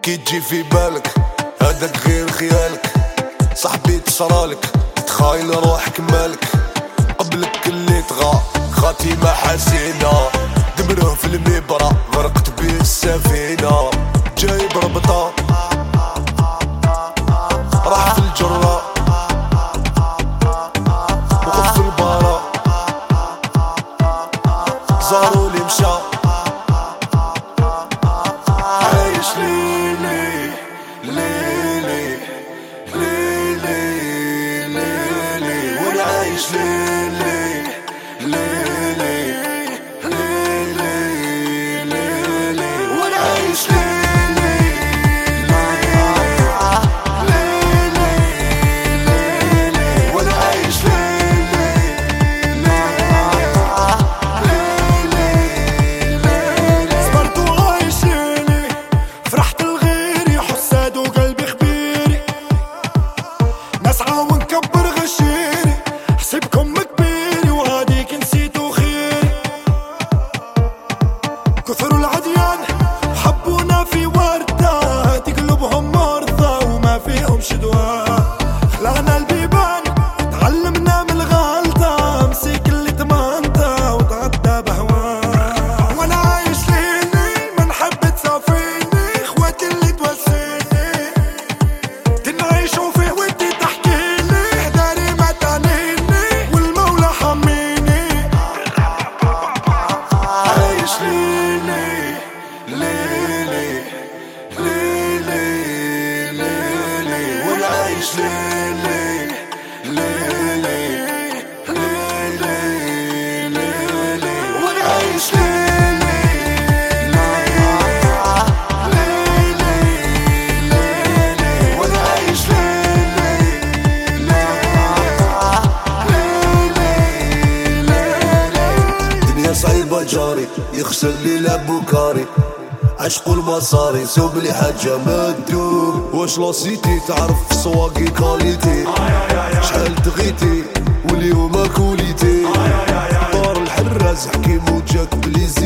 كي تجي في بالك هذاك غير خيالك، صاحبي تصرالك تخايل روحك مالك، قبلك اللي طغى خاتمة حزينة، دمره في المبرة غرقت بيه السفينة، جايب ربطة راح في الجرة وقف في البارة زارو لي مشى، عايش ليلي ليلي ليلي ليلي وانا عايش ليلي ليلي ليلي ليلي وانا عايش ليلي ليلي ليلي وانا عايش ليلي ليلي صبرت وعايش ليلي، فرحت لغيري حساد وقلبي خبيري، نسعى ونكبر غشيري، حسبكم كبيري وهاديك نسيتو خيري، كثروا العديان وحبونا في وردة، هادي قلوبهم مرضى وما فيهم شدوى، خلعنا البيبان تعلمنا من الغلطة، مسيك اللي تمنته وتغدى بهواه، وانا عايش ليلي من حب تصافيني، اخواتي اللي تواسيني تنعيشوا فيه ودي تحكيلي، داري ما تعنيني والمولى حميني، عايش ليلي ليلي ليلي ليلي وانا عايش ليلي ليلي ليلي ليلي وانا عايش ليلي ليلي ليلي وانا عايش ليلي ليلي ليلي دنيا صعيبة جاري يخسر لي لابوكاري، عشق المصاري سوب لي حاجة ما تدوم، واش لاسيتي تعرف سواقي كاليتي، شحال تغيتي واليوم كوليتي، طار الحراز حكيم وجاك بليز